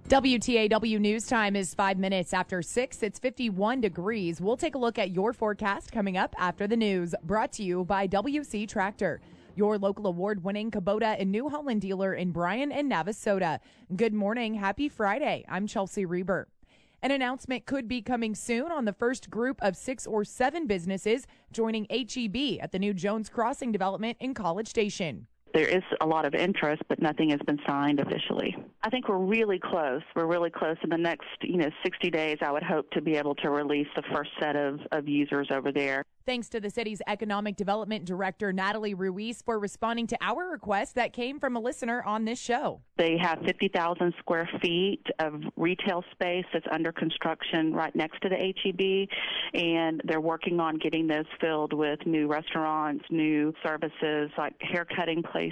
WTAW News Time is 5 minutes after 6. It's 51 degrees. We'll take a look at your forecast coming up after the news. Brought to you by WC Tractor, your local award-winning Kubota and New Holland dealer in Bryan and Navasota. Good morning. Happy Friday. I'm Chelsea Reber. An announcement could be coming soon on the first group of 6 or 7 businesses joining HEB at the new Jones Crossing development in College Station. There is a lot of interest, but nothing has been signed officially. I think we're really close. We're really close. In the next, 60 days, I would hope to be able to release the first set of users over there. Thanks to the city's Economic Development Director, Natalie Ruiz, for responding to our request that came from a listener on this show. They have 50,000 square feet of retail space that's under construction right next to the HEB, and they're working on getting those filled with new restaurants, new services like hair cutting places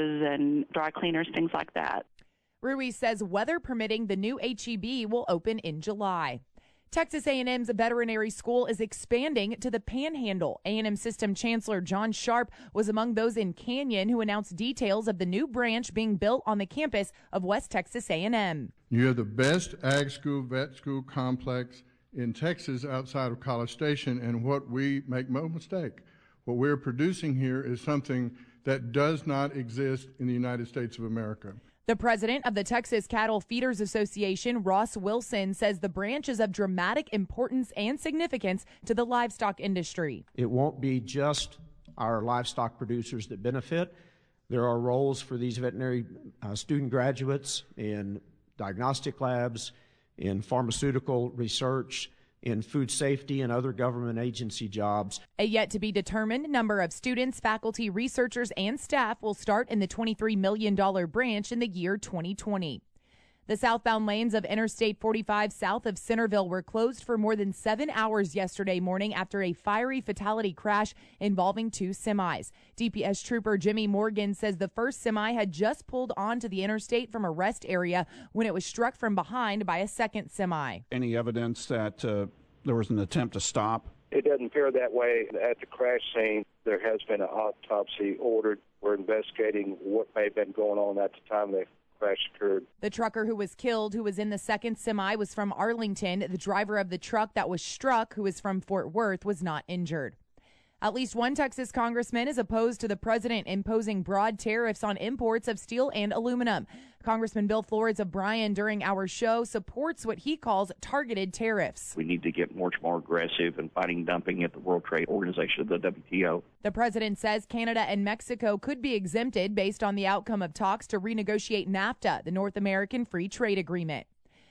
and dry cleaners, things like that. Ruiz says weather permitting, the new HEB will open in July. Texas A&M's veterinary school is expanding to the Panhandle. A&M System Chancellor John Sharp was among those in Canyon who announced details of the new branch being built on the campus of West Texas A&M. You have the best ag school, vet school complex in Texas outside of College Station, and make no mistake, what we're producing here is something that does not exist in the United States of America. The president of the Texas Cattle Feeders Association, Ross Wilson, says the branch is of dramatic importance and significance to the livestock industry. It won't be just our livestock producers that benefit. There are roles for these veterinary student graduates in diagnostic labs, in pharmaceutical research, in food safety and other government agency jobs. A yet-to-be-determined number of students, faculty, researchers, and staff will start in the $23 million branch in the year 2020. The southbound lanes of Interstate 45 south of Centerville were closed for more than 7 hours yesterday morning after a fiery fatality crash involving 2 semis. DPS Trooper Jimmy Morgan says the first semi had just pulled onto the interstate from a rest area when it was struck from behind by a second semi. Any evidence that there was an attempt to stop? It doesn't appear that way at the crash scene. There has been an autopsy ordered. We're investigating what may have been going on at the time the crash occurred. The trucker who was killed, who was in the second semi, was from Arlington. The driver of the truck that was struck, who is from Fort Worth, was not injured. At least one Texas congressman is opposed to the president imposing broad tariffs on imports of steel and aluminum. Congressman Bill Flores of Bryan, during our show, supports what he calls targeted tariffs. We need to get much more aggressive in fighting dumping at the World Trade Organization, the WTO. The president says Canada and Mexico could be exempted based on the outcome of talks to renegotiate NAFTA, the North American Free Trade Agreement.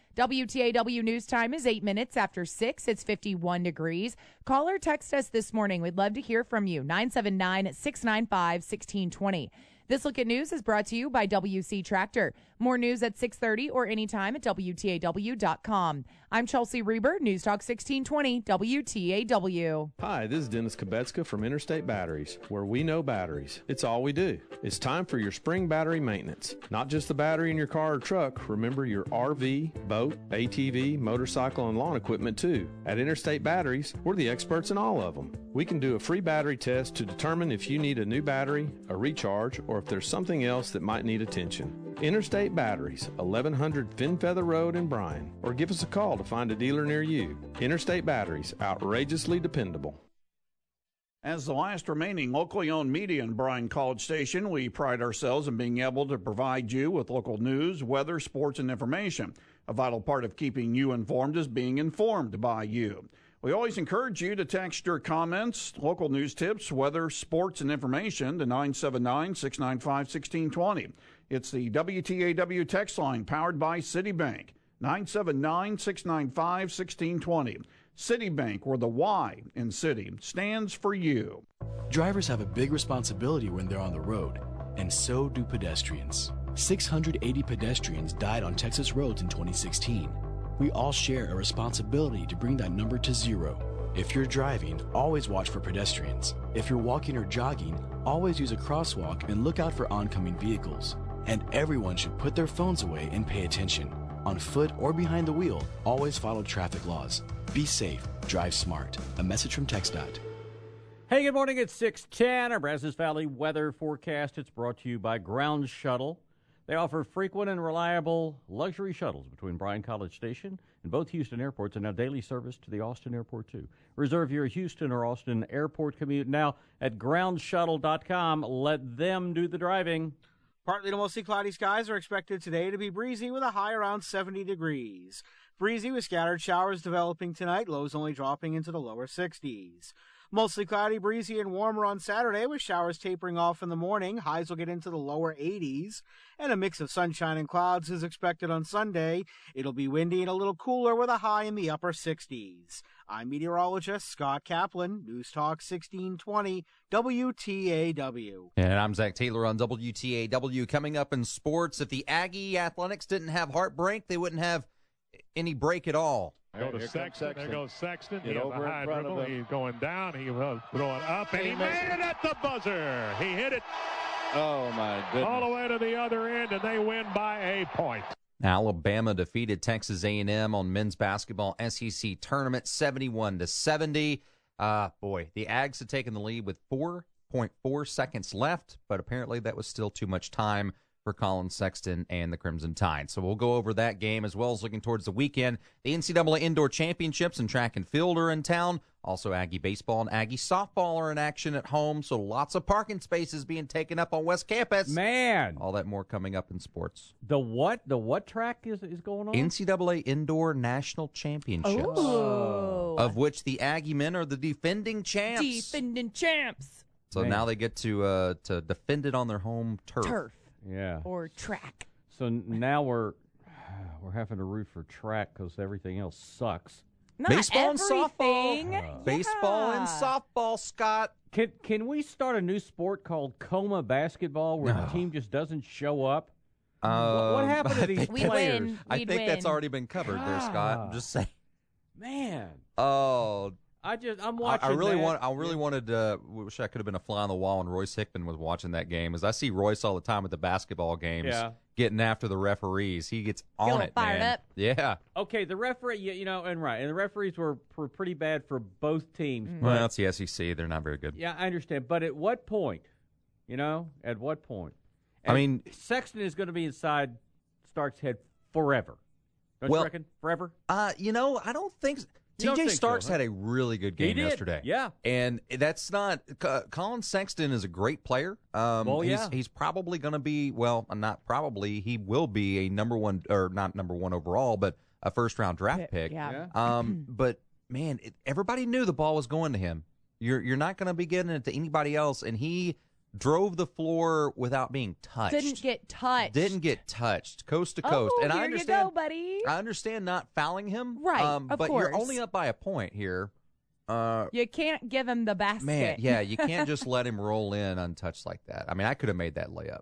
WTAW News Time is 8 minutes after 6. It's 51 degrees. Call or text us this morning. We'd love to hear from you. 979-695-1620. This Look at News is brought to you by WC Tractor. More news at 6:30 or anytime at WTAW.com. I'm Chelsea Reber, News Talk 1620, WTAW. Hi, this is Dennis Kubetska from Interstate Batteries, where we know batteries. It's all we do. It's time for your spring battery maintenance. Not just the battery in your car or truck. Remember your RV, boat, ATV, motorcycle, and lawn equipment too. At Interstate Batteries, we're the experts in all of them. We can do a free battery test to determine if you need a new battery, a recharge, or if there's something else that might need attention. Interstate Batteries, 1100 Finfeather Road in Bryan, or give us a call to find a dealer near you. Interstate Batteries, outrageously dependable. As the last remaining locally owned media in Bryan College Station, we pride ourselves in being able to provide you with local news, weather, sports, and information. A vital part of keeping you informed is being informed by you. We always encourage you to text your comments, local news tips, weather, sports, and information to 979-695-1620. It's the WTAW text line powered by Citibank, 979-695-1620. Citibank, where the Y in City stands for you. Drivers have a big responsibility when they're on the road, and so do pedestrians. 680 pedestrians died on Texas roads in 2016. We all share a responsibility to bring that number to zero. If you're driving, always watch for pedestrians. If you're walking or jogging, always use a crosswalk and look out for oncoming vehicles. And everyone should put their phones away and pay attention. On foot or behind the wheel, always follow traffic laws. Be safe, drive smart. A message from TxDOT. Hey, good morning. It's 6:10. Our Brazos Valley weather forecast. It's brought to you by Ground Shuttle. They offer frequent and reliable luxury shuttles between Bryan College Station and both Houston airports, and now daily service to the Austin airport, too. Reserve your Houston or Austin airport commute now at groundshuttle.com. Let them do the driving. Partly to mostly cloudy skies are expected today to be breezy with a high around 70 degrees. Breezy with scattered showers developing tonight, lows only dropping into the lower 60s. Mostly cloudy, breezy, and warmer on Saturday with showers tapering off in the morning. Highs will get into the lower 80s. And a mix of sunshine and clouds is expected on Sunday. It'll be windy and a little cooler with a high in the upper 60s. I'm meteorologist Scott Kaplan, News Talk 1620, WTAW. And I'm Zach Taylor on WTAW. Coming up in sports, if the Aggie Athletics didn't have heartbreak, they wouldn't have any break at all. Go to Sexton. There goes Sexton. He has a high dribble. He's going down. He will throw it up, and he made it at the buzzer. He hit it. Oh, my goodness. All the way to the other end, and they win by a point. Alabama defeated Texas A&M on men's basketball SEC tournament 71-70. Boy, the Ags had taken the lead with 4.4 seconds left, but apparently that was still too much time for Colin Sexton and the Crimson Tide. So we'll go over that game as well as looking towards the weekend. The NCAA Indoor Championships in track and field are in town. Also, Aggie baseball and Aggie softball are in action at home. So lots of parking spaces being taken up on West Campus. Man. All that more coming up in sports. The what track is going on? NCAA Indoor National Championships. Oh. Of which the Aggie men are the defending champs. Defending champs. So now they get to defend it on their home turf. Yeah. Or track. So now we're having to root for track because everything else sucks. Not baseball everything. and softball. Baseball and softball, Scott. Can we start a new sport called coma basketball where the team just doesn't show up? What happened to these players? I think that's already been covered there, Scott. I'm just saying. Man. Oh. I'm watching. I really wanted to. Wish I could have been a fly on the wall when Royce Hickman was watching that game. As I see Royce all the time at the basketball games, getting after the referees. He gets on it, fired man. Up. Yeah. Okay, the referee, and the referees were pretty bad for both teams. Well, that's the SEC. They're not very good. Yeah, I understand. But at what point? At what point? And I mean, Sexton is going to be inside Stark's head forever. Don't you reckon? Forever? I don't think. TJ Starks had a really good game yesterday. Yeah. And that's not Colin Sexton is a great player. He's probably going to be, not probably, he will be a number one, or not number one overall, but a first-round draft pick. Yeah. But, man, everybody knew the ball was going to him. You're not going to be getting it to anybody else, and he drove the floor without being touched. Didn't get touched. Coast to coast. Oh, and here I understand, you go, buddy. I understand not fouling him. Right, of but course. you're only up by a point here. You can't give him the basket. Man, yeah, you can't just let him roll in untouched like that. I mean, I could have made that layup.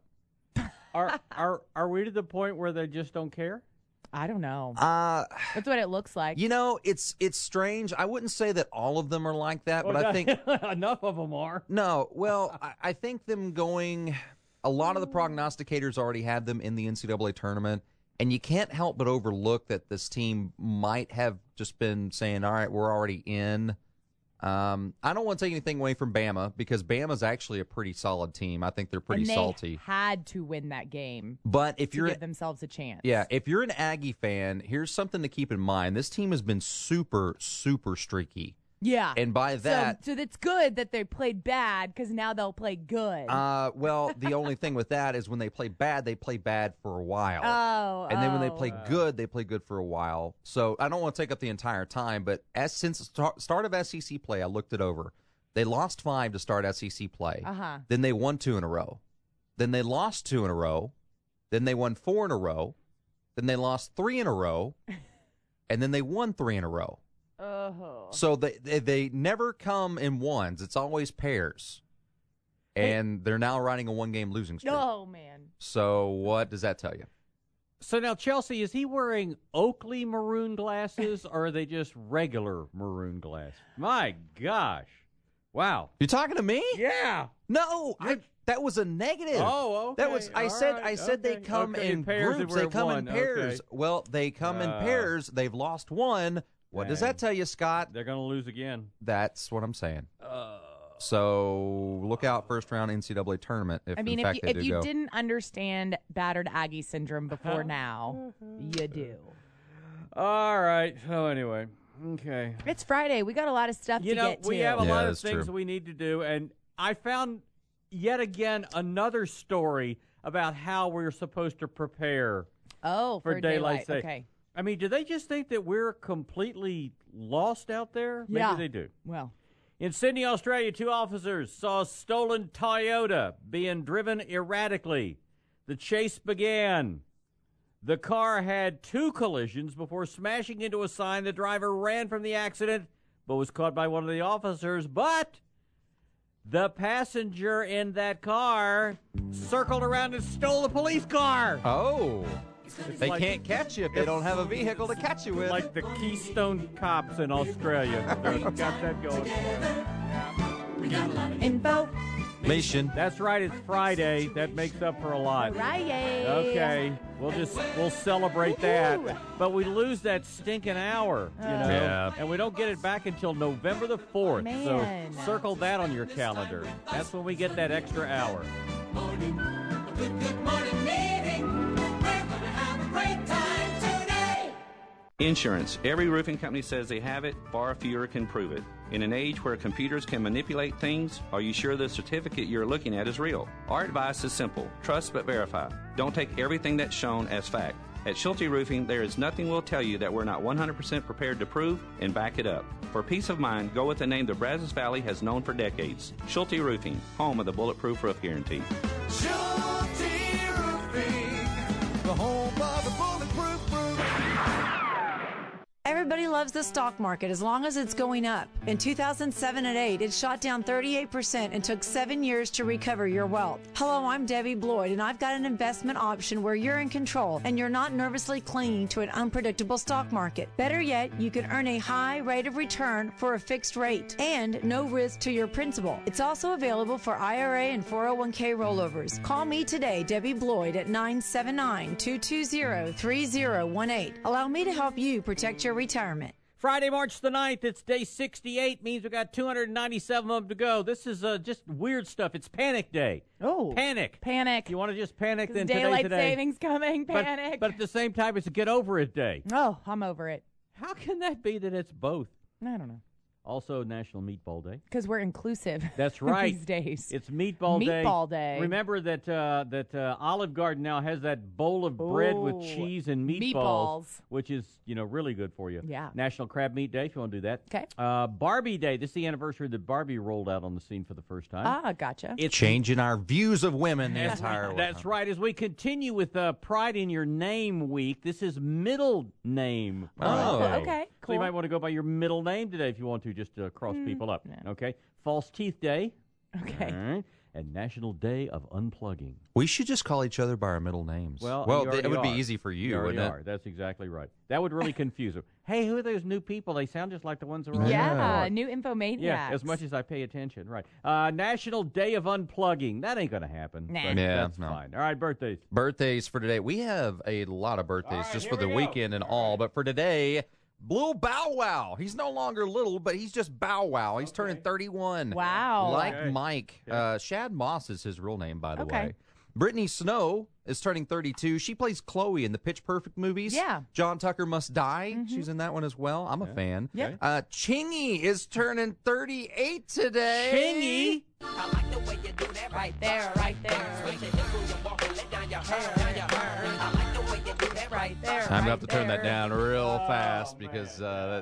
Are we to the point where they just don't care? I don't know. That's what it looks like. It's strange. I wouldn't say that all of them are like that, but I think enough of them are. No, well, I think them going. A lot of the prognosticators already had them in the NCAA tournament, and you can't help but overlook that this team might have just been saying, "All right, we're already in." I don't want to take anything away from Bama because Bama's actually a pretty solid team. I think they're pretty salty. Had to win that game, but if you're give themselves a chance. Yeah, if you're an Aggie fan, here's something to keep in mind. This team has been super, super streaky. Yeah, and by that, so it's good that they played bad because now they'll play good. Well, the only thing with that is when they play bad for a while. And then when they play good for a while. So I don't want to take up the entire time, but since the start of SEC play, I looked it over. They lost 5 to start SEC play. Then they won 2 in a row. Then they lost 2 in a row. Then they won 4 in a row. Then they lost 3 in a row. And then they won 3 in a row. So they never come in ones. It's always pairs. And they're now riding a 1-game losing streak. Oh, man. So what does that tell you? So now, Chelsea, is he wearing Oakley maroon glasses or are they just regular maroon glasses? My gosh. Wow. You talking to me? Yeah. No, that was a negative. Oh, okay. That was I said they come in groups. They come in pairs. Okay. Well, they come in pairs. They've lost 1. What does that tell you, Scott? They're going to lose again. That's what I'm saying. So look out first round NCAA tournament if in fact they do go. If you didn't understand battered Aggie syndrome before now, you do. All right. So anyway, okay. It's Friday. We got a lot of stuff to get to. We have a lot of things that we need to do, and I found yet again another story about how we're supposed to prepare for daylight saving. Okay. I mean, do they just think that we're completely lost out there? Yeah. Maybe they do. Well, in Sydney, Australia, 2 officers saw a stolen Toyota being driven erratically. The chase began. The car had 2 collisions before smashing into a sign. The driver ran from the accident, but was caught by one of the officers. But the passenger in that car circled around and stole the police car. Oh. They can't catch you if they don't have a vehicle to catch you with. Like the Keystone Cops in Australia. They've got that going. Info. That's right, it's Friday. That makes up for a lot. Friday. Okay. We'll celebrate that. But we lose that stinking hour, you know. Yeah. And we don't get it back until November the 4th. Man. So circle that on your calendar. That's when we get that extra hour. Good morning meeting. We're gonna have a great time today. Insurance. Every roofing company says they have it, far fewer can prove it. In an age where computers can manipulate things, are you sure the certificate you're looking at is real? Our advice is simple. Trust but verify. Don't take everything that's shown as fact. At Schulte Roofing, there is nothing we'll tell you that we're not 100% prepared to prove and back it up. For peace of mind, go with the name the Brazos Valley has known for decades. Schulte Roofing, home of the Bulletproof Roof Guarantee. Schulte Roofing, the home of the Bulletproof Roof. Everybody loves the stock market as long as it's going up. In 2007 and 8, it shot down 38% and took 7 years to recover your wealth. Hello, I'm Debbie Bloyd, and I've got an investment option where you're in control and you're not nervously clinging to an unpredictable stock market. Better yet, you can earn a high rate of return for a fixed rate and no risk to your principal. It's also available for IRA and 401k rollovers. Call me today, Debbie Bloyd, at 979-220-3018. Allow me to help you protect your retirement. Friday, March the 9th, it's day 68, means we got 297 of them to go. This is just weird stuff. It's Panic Day. Oh. Panic. You want to just panic, then today's daylight the day. savings coming, panic. But at the same time, it's a get over it day. Oh, I'm over it. How can that be that it's both? I don't know. Also, National Meatball Day. Because we're inclusive. That's right. These days. It's Meatball Day. Meatball Day. Remember that Olive Garden now has that bowl of bread with cheese and meatballs, which is, really good for you. Yeah. National Crab Meat Day, if you want to do that. Okay. Barbie Day. This is the anniversary that Barbie rolled out on the scene for the first time. Ah, gotcha. It's changing our views of women the entire way. That's right. As we continue with Pride in Your Name Week, this is Middle Name. Oh, okay. So you might want to go by your middle name today if you want to, just to cross people up. No. Okay. False Teeth Day. Okay. All right. And National Day of Unplugging. We should just call each other by our middle names. Well, it would be easy for you, wouldn't it? That's exactly right. That would really confuse them. Hey, who are those new people? They sound just like the ones around. Yeah, new infomaniacs. Yeah, as much as I pay attention. Right. National Day of Unplugging. That ain't going to happen. Nah. But that's fine. All right, birthdays. Birthdays for today. We have a lot of birthdays just for the weekend and all. But for today, Blue Bow Wow. He's no longer little, but he's just Bow Wow. He's turning 31. Wow. Like Mike. Shad Moss is his real name, by the Okay. way. Brittany Snow is turning 32. She plays Chloe in the Pitch Perfect movies. Yeah. John Tucker Must Die. She's in that one as well. I'm a fan. Yeah. Chingy is turning 38 today. Chingy? I like the way you do that right there, right there. Switch your hips when you walk and let down your hair. I like the way you do that right there. I'm going to have to turn that down real fast because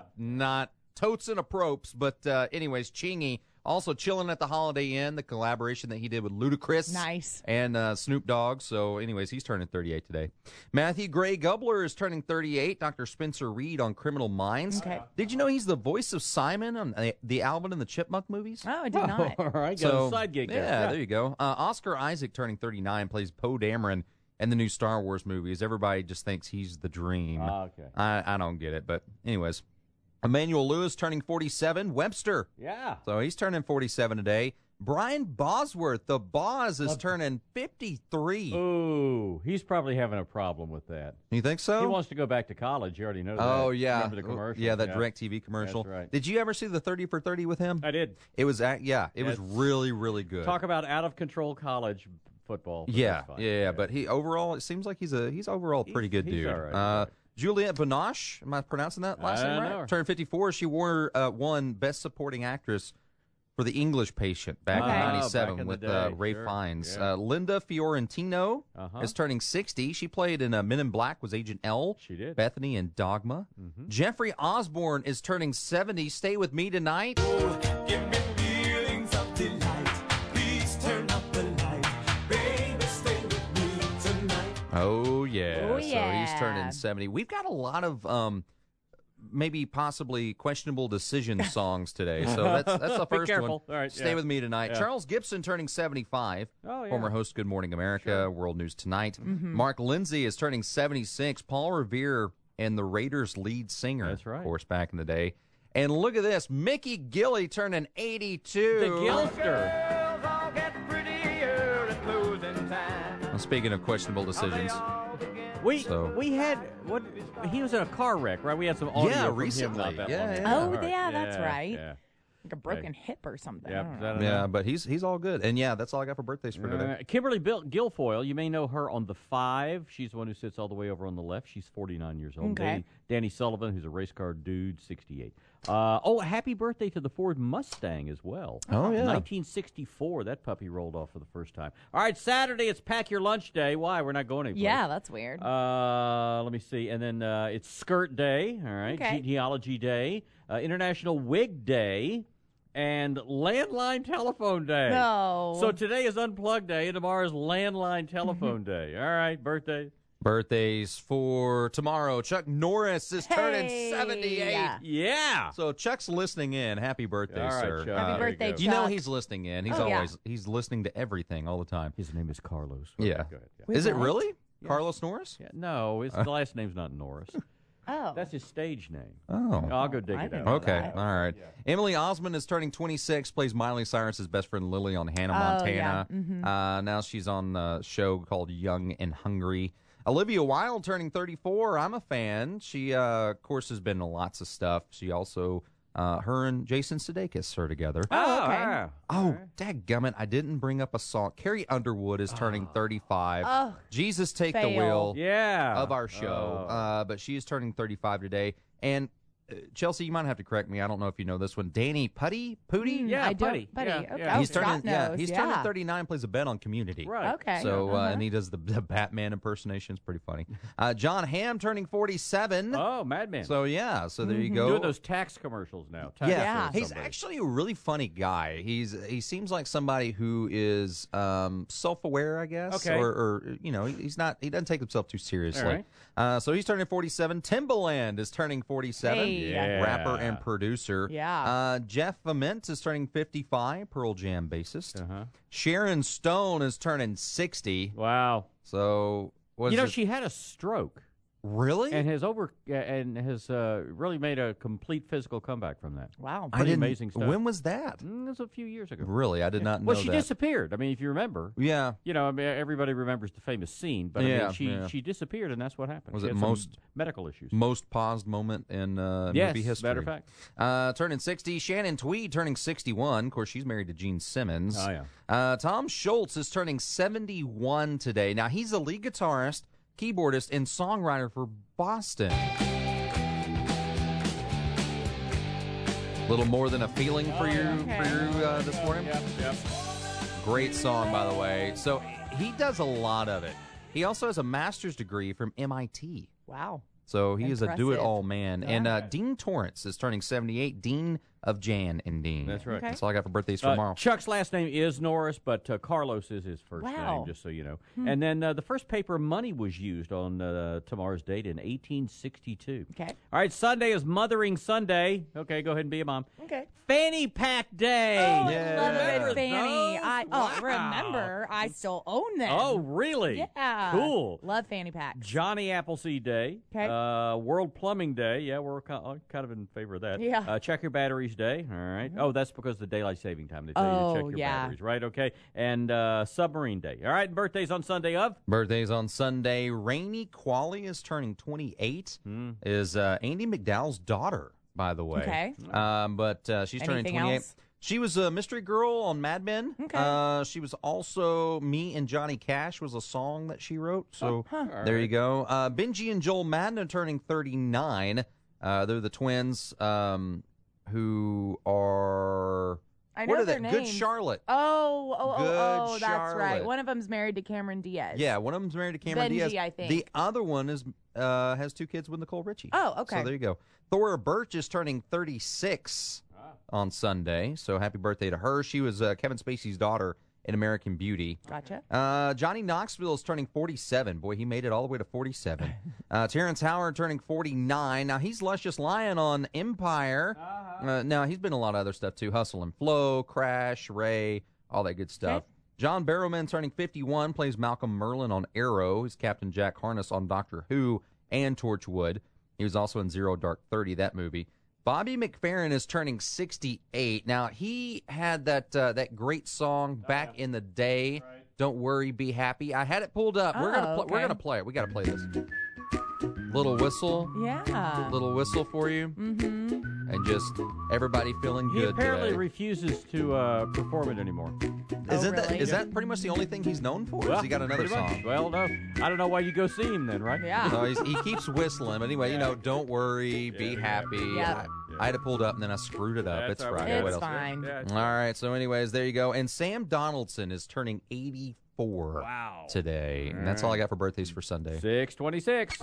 not totes and apropes. But anyways, Chingy also chilling at the Holiday Inn, the collaboration that he did with Ludacris. Nice. And Snoop Dogg. So anyways, he's turning 38 today. Matthew Gray Gubler is turning 38. Dr. Spencer Reed on Criminal Minds. Okay. Did you know he's the voice of Simon on the Alvin and the Chipmunk movies? Oh, I did not. All right, got a side gig there. Yeah, there you go. Oscar Isaac turning 39 plays Poe Dameron in the new Star Wars movies. Everybody just thinks he's the dream. Okay. I don't get it, but anyways. Emmanuel Lewis turning 47. Webster. Yeah. So he's turning 47 today. Brian Bosworth, the Boz, is turning 53. Ooh, he's probably having a problem with that. You think so? He wants to go back to college. You already know that. Oh, yeah. Remember the commercial? Yeah, that DirecTV commercial. That's right. Did you ever see the 30 for 30 with him? I did. It was, was really, really good. Talk about out-of-control college football. Yeah. But he overall, it seems like he's overall a pretty good dude. All right. Juliette Binoche, am I pronouncing that last name right? Turned 54. She won Best Supporting Actress for The English Patient back in 97 back with in Ray Fiennes. Yeah. Linda Fiorentino is turning 60. She played in Men in Black, was Agent L. She did. Bethany in Dogma. Mm-hmm. Jeffrey Osborne is turning 70. Stay with me tonight. Give me feelings of delight. Please turn up the light. Baby, stay with me tonight. Oh, yeah. Oh, yeah. So he's turning 70. We've got a lot of maybe possibly questionable decision songs today. So that's the first one. All right, Stay with me tonight. Yeah. Charles Gibson turning 75. Oh, yeah. Former host Good Morning America, World News Tonight. Mm-hmm. Mark Lindsay is turning 76. Paul Revere and the Raiders lead singer. That's right. Of course, back in the day. And look at this. Mickey Gilley turning 82. The Gilster. Well, speaking of questionable decisions. We had he was in a car wreck, right? We had some audio from recently. him not that Yeah. long ago. Oh, that's right. Yeah. Like a broken hip or something. Yeah, but he's all good. And that's all I got for birthdays for today. Kimberly Guilfoyle, you may know her on The Five. She's the one who sits all the way over on the left. She's 49 years old. Okay. Danny Sullivan, who's a race car dude, 68. Happy birthday to the Ford Mustang as well. Oh, yeah. 1964, that puppy rolled off for the first time. All right, Saturday, it's Pack Your Lunch Day. Why? We're not going anywhere. Yeah, that's weird. Let me see. And then it's Skirt Day, all right, Okay. Genealogy Day, International Wig Day, and Landline Telephone Day. No. So today is Unplugged Day, and tomorrow is Landline Telephone Day. All right, birthday. Birthdays for tomorrow. Chuck Norris is turning 78. Yeah. So Chuck's listening in. Happy birthday, All right, sir. Chuck. Happy birthday, Chuck. You know he's listening in. He's yeah. he's listening to everything all the time. His name is Carlos. Yeah. Go ahead. Yeah. Is it what? really? Carlos Norris? Yeah, no, his last name's not Norris. Oh. That's his stage name. Oh. I'll go dig I it didn't out. know Okay. that. All right. Emily Osmond is turning 26, plays Miley Cyrus's best friend Lily on Hannah Montana. Yeah. Mm-hmm. Now she's on a show called Young and Hungry. Olivia Wilde turning 34. I'm a fan. She, of course, has been in lots of stuff. She also, her and Jason Sudeikis are together. Oh, okay. yeah. Oh, dadgummit, I didn't bring up a song. Carrie Underwood is turning 35. Oh, Jesus Take the fail. Wheel Yeah. of our show. But she is turning 35 today. And Chelsea, you might have to correct me. I don't know if you know this one. Danny Putty? Yeah, I Putty. don't. Putty. Yeah, Okay. yeah. Oh, He's Scott turning knows. he's turning 39, plays a bet on Community. Right. Okay. So and he does the Batman impersonation. It's pretty funny. John Hamm turning 47. Oh, Madman. So so there you go. Doing those tax commercials now. Tax Yeah. for He's somebody. actually a really funny guy. He seems like somebody who is self-aware, I guess. Okay. Or he doesn't take himself too seriously. So he's turning 47. Timbaland is turning 47. Hey. Yeah. Rapper and producer. Yeah. Jeff Ament is turning 55. Pearl Jam bassist. Uh-huh. Sharon Stone is turning 60. Wow. So She had a stroke. Really? And has really made a complete physical comeback from that. Wow. Pretty amazing stuff. When was that? It was a few years ago. Really? I did not know Well, she that. disappeared. I mean, if you remember. Yeah. I mean, everybody remembers the famous scene, but Yeah, I mean, she disappeared, and that's what happened. Was She it had some most medical issues? Most paused moment in Yes, movie history. matter of fact. Turning 60. Shannon Tweed turning 61. Of course, she's married to Gene Simmons. Oh, yeah. Tom Schultz is turning 71 today. Now, he's a lead guitarist, keyboardist, and songwriter for Boston. Little More Than a Feeling for you this morning. Yep. Great song, by the way. So he does a lot of it. He also has a master's degree from MIT. Wow. So he is a Impressive. do-it-all man. And Dean Torrance is turning 78. Dean of Jan and Dean. That's right. Okay. That's all I got for birthdays for tomorrow. Chuck's last name is Norris, but Carlos is his first Wow. name, just so you know. And then the first paper money was used on tomorrow's date in 1862. Okay. All right, Sunday is Mothering Sunday. Okay, go ahead and be a mom. Okay. Fanny Pack Day. Oh, Yeah. I love Remember it, Fanny. those? Remember, I still own them. Oh, really? Yeah. Cool. Love fanny packs. Johnny Appleseed Day. Okay. World Plumbing Day. Yeah, we're kind of in favor of that. Yeah. Check Your Batteries Batteries Day. All right. Oh, that's because of the daylight saving time. They tell you to check your batteries, right? Okay. And Submarine Day. All right. Birthdays on Sunday of? Birthdays on Sunday. Rainey Qualley is turning 28. Is Andy McDowell's daughter, by the way. Okay. But she's turning 28. Else? She was a mystery girl on Mad Men. Okay. She was also Me and Johnny Cash was a song that she wrote. So there you go. Benji and Joel Madden are turning 39. They're the twins who are... I know what are their they? names. Good Charlotte. Oh, that's right. Charlotte. One of them's married to Cameron Diaz. Yeah, one of them's married to Cameron Benji, Diaz. I think. The other one is has 2 kids with Nicole Richie. Oh, okay. So there you go. Thora Birch is turning 36 on Sunday, so happy birthday to her. She was Kevin Spacey's daughter in American Beauty. Gotcha. Johnny Knoxville is turning 47. Boy, he made it all the way to 47. Terrence Howard turning 49. Now, he's Luscious Lion on Empire. Now, he's been in a lot of other stuff, too. Hustle and Flow, Crash, Ray, all that good stuff. Okay. John Barrowman turning 51, plays Malcolm Merlin on Arrow. He's Captain Jack Harness on Doctor Who and Torchwood. He was also in Zero Dark 30, that movie. Bobby McFerrin is turning 68. Now, he had that great song back in the day, Don't Worry, Be Happy. I had it pulled up. We're gonna play it. We got to play this. Little whistle. Yeah. Little whistle for you. Mm-hmm. And just everybody feeling He good apparently today. refuses to perform it anymore. Is that pretty much the only thing he's known for? Or has he got another pretty much. song? Well, no. I don't know why you go see him then, right? Yeah. So he keeps whistling. But anyway, don't worry, be happy. Yep. I had it pulled up and then I screwed it up. That's It's all right. Friday. What It's else? fine. All right. So, anyways, there you go. And Sam Donaldson is turning 84 today. And that's all I got for birthdays for Sunday. 626.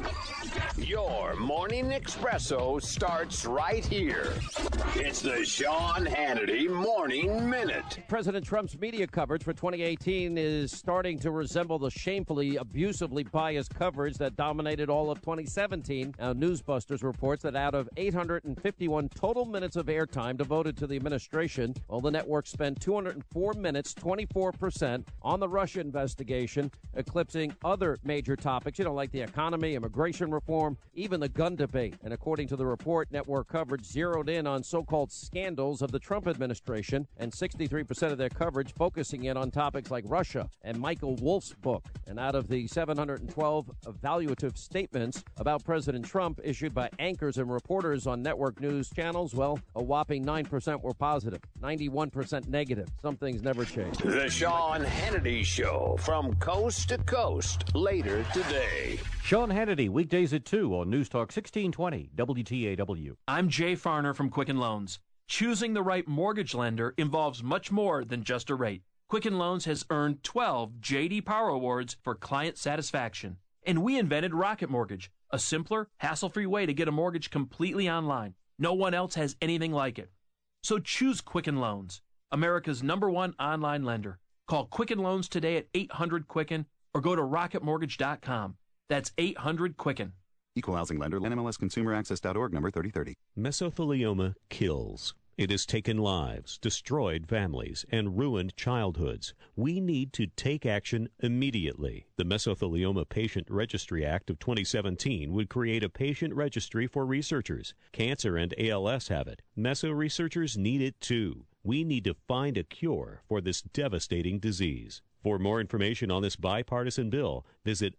Your morning espresso starts right here. It's the Sean Hannity Morning Minute. President Trump's media coverage for 2018 is starting to resemble the shamefully, abusively biased coverage that dominated all of 2017. Now, Newsbusters reports that out of 851 total minutes of airtime devoted to the administration, the network spent 204 minutes, 24%, on the Russia investigation, eclipsing other major topics, like the economy, immigration reform, even the gun debate. And according to the report, network coverage zeroed in on so-called scandals of the Trump administration, and 63% of their coverage focusing in on topics like Russia and Michael Wolff's book. And out of the 712 evaluative statements about President Trump issued by anchors and reporters on network news channels, a whopping 9% were positive, 91% negative. Some things never change. The Sean Hannity Show from coast to coast later today. Sean Hannity, weekdays at 2 on News Talk 1620 WTAW. I'm Jay Farner from Quicken Loans. Choosing the right mortgage lender involves much more than just a rate. Quicken Loans has earned 12 J.D. Power Awards for client satisfaction. And we invented Rocket Mortgage, a simpler, hassle-free way to get a mortgage completely online. No one else has anything like it. So choose Quicken Loans, America's #1 online lender. Call Quicken Loans today at 800-QUICKEN or go to rocketmortgage.com. That's 800-QUICKEN. Equal housing lender, NMLSconsumeraccess.org, number 3030. Mesothelioma kills. It has taken lives, destroyed families, and ruined childhoods. We need to take action immediately. The Mesothelioma Patient Registry Act of 2017 would create a patient registry for researchers. Cancer and ALS have it. Meso researchers need it too. We need to find a cure for this devastating disease. For more information on this bipartisan bill, visit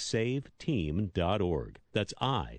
iSaveTeam.org. That's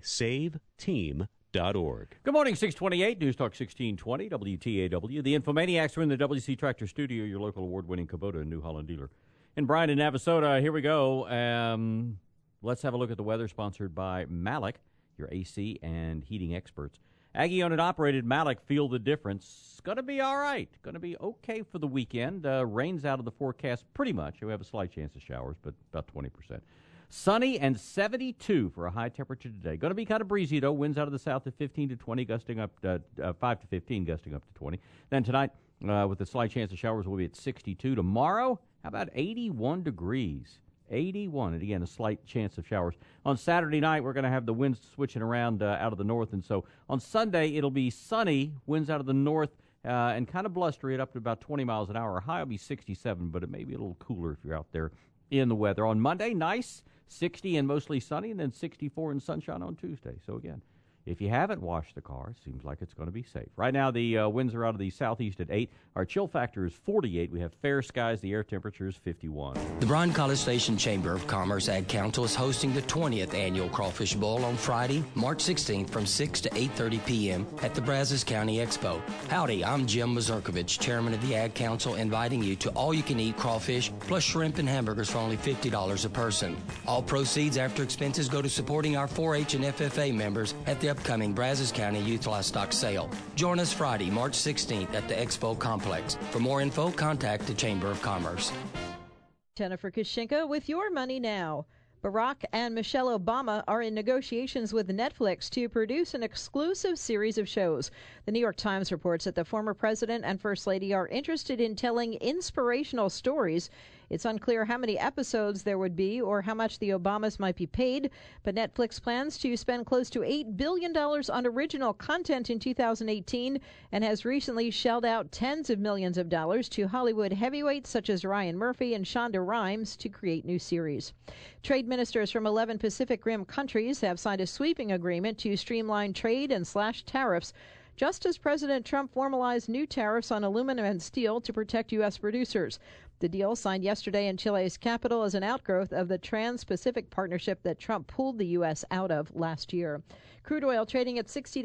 iSaveTeam.org. Good morning, 628, News Talk 1620, WTAW. The Infomaniacs are in the WC Tractor Studio, your local award-winning Kubota and New Holland dealer. And Brian in Navasota, here we go. Let's have a look at the weather, sponsored by Malik, your AC and heating experts. Aggie-owned and operated Malik, feel the difference. Going to be all right. Going to be okay for the weekend. Rain's out of the forecast pretty much. We have a slight chance of showers, but about 20%. Sunny and 72 for a high temperature today. Going to be kind of breezy, though. Winds out of the south at 15 to 20, gusting up 5 to 15, gusting up to 20. Then tonight, with a slight chance of showers, we'll be at 62. Tomorrow, how about 81 degrees? 81, and again, a slight chance of showers. On Saturday night, we're going to have the winds switching around out of the north, and so on Sunday, it'll be sunny, winds out of the north, and kind of blustery at up to about 20 miles an hour. High will be 67, but it may be a little cooler if you're out there in the weather. On Monday, nice, 60 and mostly sunny, and then 64 and sunshine on Tuesday. So again, If you haven't washed the car, seems like it's going to be safe. Right now, the winds are out of the southeast at 8. Our chill factor is 48. We have fair skies. The air temperature is 51. The Bryan College Station Chamber of Commerce Ag Council is hosting the 20th Annual Crawfish Bowl on Friday, March 16th from 6 to 8:30 p.m. at the Brazos County Expo. Howdy, I'm Jim Mazurkovich, Chairman of the Ag Council, inviting you to all-you-can-eat crawfish plus shrimp and hamburgers for only $50 a person. All proceeds after expenses go to supporting our 4-H and FFA members at the upcoming Brazos County Youth Livestock Sale. Join us Friday, March 16th at the Expo Complex. For more info, contact the Chamber of Commerce. Jennifer Kushinka with Your Money Now. Barack and Michelle Obama are in negotiations with Netflix to produce an exclusive series of shows. The New York Times reports that the former president and First Lady are interested in telling inspirational stories. It's unclear how many episodes there would be or how much the Obamas might be paid, but Netflix plans to spend close to $8 billion on original content in 2018 and has recently shelled out tens of millions of dollars to Hollywood heavyweights such as Ryan Murphy and Shonda Rhimes to create new series. Trade ministers from 11 Pacific Rim countries have signed a sweeping agreement to streamline trade and slash tariffs, just as President Trump formalized new tariffs on aluminum and steel to protect U.S. producers. The deal, signed yesterday in Chile's capital, is an outgrowth of the Trans-Pacific Partnership that Trump pulled the U.S. out of last year. Crude oil trading at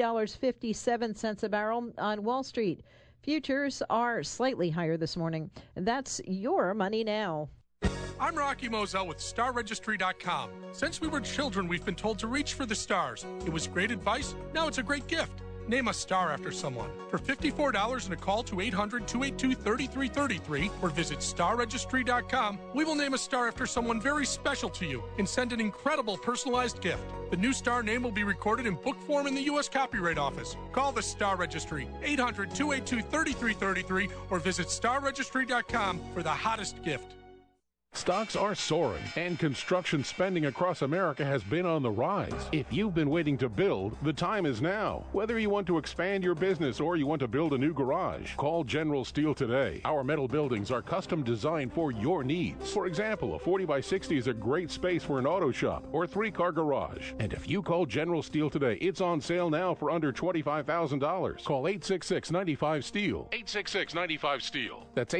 $60.57 a barrel on Wall Street. Futures are slightly higher this morning. That's Your Money Now. I'm Rocky Moselle with StarRegistry.com. Since we were children, we've been told to reach for the stars. It was great advice. Now it's a great gift. Name a star after someone. For $54 and a call to 800-282-3333 or visit StarRegistry.com, we will name a star after someone very special to you and send an incredible personalized gift. The new star name will be recorded in book form in the U.S. Copyright Office. Call the Star Registry, 800-282-3333 or visit StarRegistry.com for the hottest gift. Stocks are soaring, and construction spending across America has been on the rise. If you've been waiting to build, the time is now. Whether you want to expand your business or you want to build a new garage, call General Steel today. Our metal buildings are custom designed for your needs. For example, a 40x60 is a great space for an auto shop or 3-car garage. And if you call General Steel today, it's on sale now for under $25,000. Call 866-95-STEEL. 866-95-STEEL. That's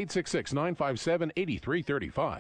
866-957-8335.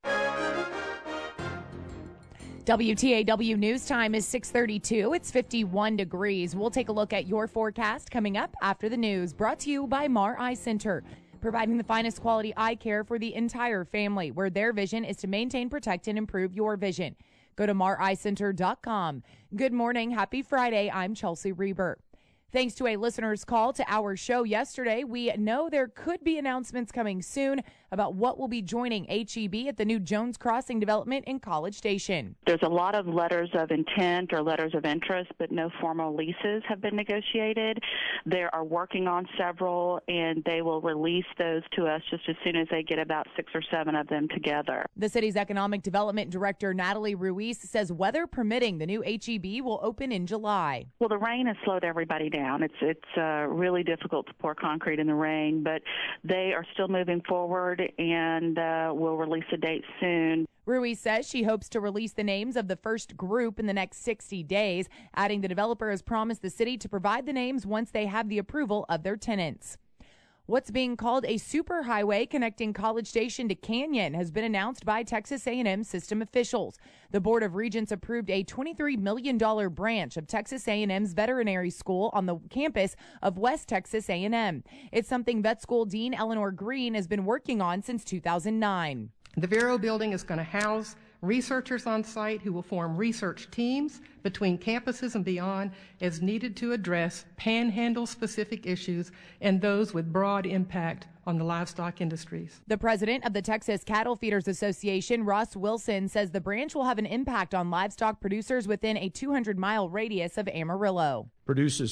WTAW News Time is 6:32. It's 51 degrees. We'll take a look at your forecast coming up after the news. Brought to you by Mar Eye Center, providing the finest quality eye care for the entire family, where their vision is to maintain, protect, and improve your vision. Go to mareyecenter.com. Good morning. Happy Friday. I'm Chelsea Reber. Thanks to a listener's call to our show yesterday, we know there could be announcements coming soon about what will be joining HEB at the new Jones Crossing development in College Station. There's a lot of letters of intent or letters of interest, but no formal leases have been negotiated. They are working on several, and they will release those to us just as soon as they get about 6 or 7 of them together. The city's economic development director, Natalie Ruiz, says weather permitting, the new HEB will open in July. Well, the rain has slowed everybody down. It's really difficult to pour concrete in the rain, but they are still moving forward and will release a date soon. Ruiz says she hopes to release the names of the first group in the next 60 days, adding the developer has promised the city to provide the names once they have the approval of their tenants. What's being called a superhighway connecting College Station to Canyon has been announced by Texas A&M system officials. The Board of Regents approved a $23 million branch of Texas A&M's veterinary school on the campus of West Texas A&M. It's something vet school dean Eleanor Green has been working on since 2009. The Vero building is going to house researchers on site who will form research teams between campuses and beyond as needed to address panhandle-specific issues and those with broad impact on the livestock industries. The president of the Texas Cattle Feeders Association, Ross Wilson, says the branch will have an impact on livestock producers within a 200-mile radius of Amarillo. Produces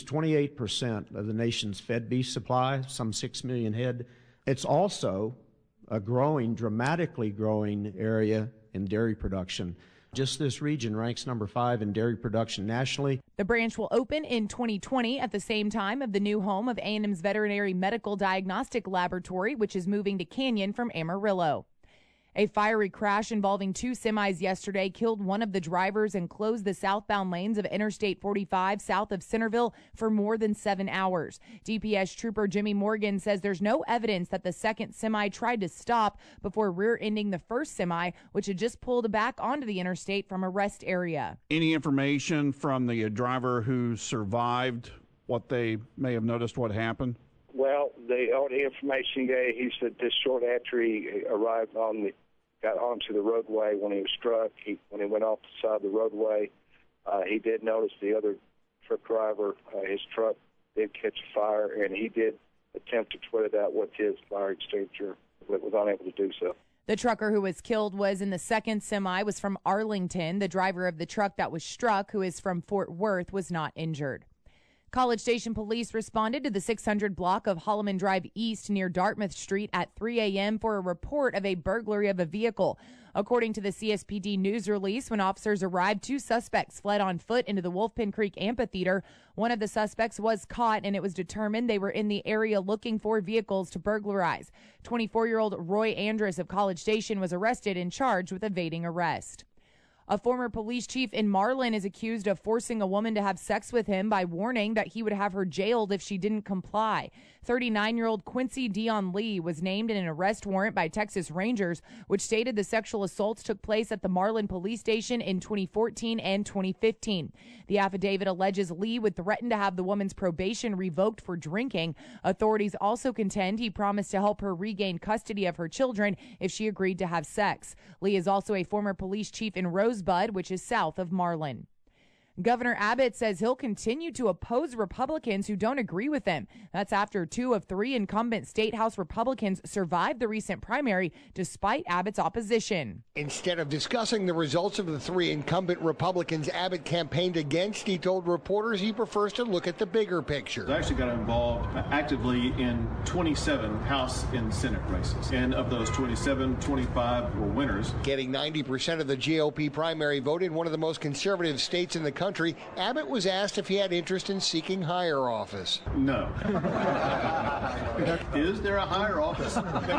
28% of the nation's fed beef supply, some 6 million head. It's also a dramatically growing area in dairy production. Just this region ranks number 5 in dairy production nationally. The branch will open in 2020 at the same time of the new home of A&M's Veterinary Medical Diagnostic Laboratory, which is moving to Canyon from Amarillo. A fiery crash involving two semis yesterday killed one of the drivers and closed the southbound lanes of Interstate 45 south of Centerville for more than 7 hours. DPS Trooper Jimmy Morgan says there's no evidence that the second semi tried to stop before rear-ending the first semi, which had just pulled back onto the interstate from a rest area. Any information from the driver who survived, what they may have noticed what happened? Well, the only information he gave, he said this short after he arrived got onto the roadway when he was struck. When he went off the side of the roadway, he did notice the other truck driver, his truck did catch fire, and he did attempt to put it out with his fire extinguisher, but was unable to do so. The trucker who was killed was in the second semi, was from Arlington. The driver of the truck that was struck, who is from Fort Worth, was not injured. College Station police responded to the 600 block of Holloman Drive East near Dartmouth Street at 3 a.m. for a report of a burglary of a vehicle. According to the CSPD news release, when officers arrived, two suspects fled on foot into the Wolfpen Creek Amphitheater. One of the suspects was caught, and it was determined they were in the area looking for vehicles to burglarize. 24-year-old Roy Andrus of College Station was arrested and charged with evading arrest. A former police chief in Marlin is accused of forcing a woman to have sex with him by warning that he would have her jailed if she didn't comply. 39-year-old Quincy Dion Lee was named in an arrest warrant by Texas Rangers, which stated the sexual assaults took place at the Marlin police station in 2014 and 2015. The affidavit alleges Lee would threaten to have the woman's probation revoked for drinking. Authorities also contend he promised to help her regain custody of her children if she agreed to have sex. Lee is also a former police chief in Rosebud, which is south of Marlin. Governor Abbott says he'll continue to oppose Republicans who don't agree with him. That's after 2 of 3 incumbent State House Republicans survived the recent primary despite Abbott's opposition. Instead of discussing the results of the 3 incumbent Republicans Abbott campaigned against, he told reporters he prefers to look at the bigger picture. I actually got involved actively in 27 House and Senate races. And of those 27, 25 were winners. Getting 90% of the GOP primary vote in one of the most conservative states in the country, Abbott was asked if he had interest in seeking higher office. No. Is there a higher office?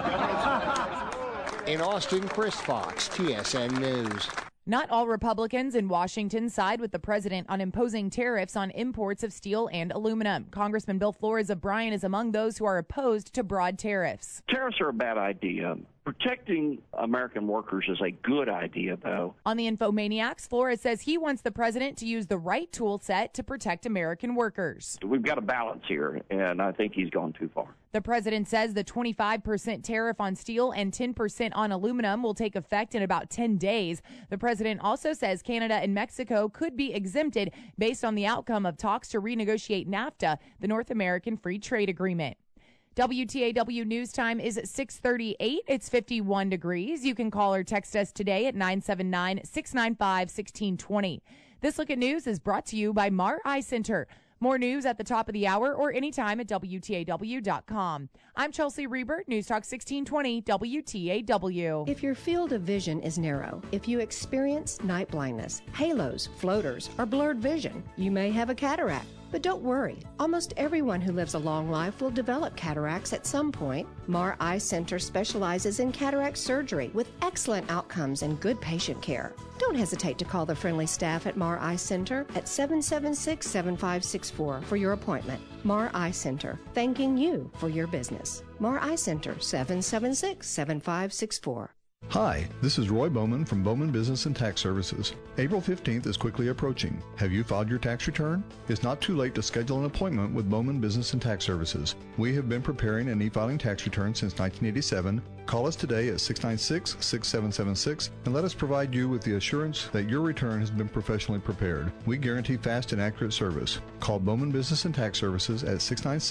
In Austin, Chris Fox, TSN News. Not all Republicans in Washington side with the president on imposing tariffs on imports of steel and aluminum. Congressman Bill Flores of Bryan is among those who are opposed to broad tariffs. Tariffs are a bad idea. Protecting American workers is a good idea, though. On the Infomaniacs, Flores says he wants the president to use the right tool set to protect American workers. We've got a balance here, and I think he's gone too far. The president says the 25% tariff on steel and 10% on aluminum will take effect in about 10 days. The president also says Canada and Mexico could be exempted based on the outcome of talks to renegotiate NAFTA, the North American Free Trade Agreement. WTAW News Time is 6:38. It's 51 degrees. You can call or text us today at 979-695-1620. This Look at News is brought to you by Mar Eye Center. More news at the top of the hour or anytime at WTAW.com. I'm Chelsea Reber, News Talk 1620 WTAW. If your field of vision is narrow, if you experience night blindness, halos, floaters, or blurred vision, you may have a cataract. But don't worry, almost everyone who lives a long life will develop cataracts at some point. Mar Eye Center specializes in cataract surgery with excellent outcomes and good patient care. Don't hesitate to call the friendly staff at Mar Eye Center at 776-7564 for your appointment. Mar Eye Center, thanking you for your business. Mar Eye Center, 776-7564. Hi, this is Roy Bowman from Bowman Business and Tax Services. April 15th is quickly approaching. Have you filed your tax return? It's not too late to schedule an appointment with Bowman Business and Tax Services. We have been preparing an e-filing tax return since 1987. Call us today at 696-6776 and let us provide you with the assurance that your return has been professionally prepared. We guarantee fast and accurate service. Call Bowman Business and Tax Services at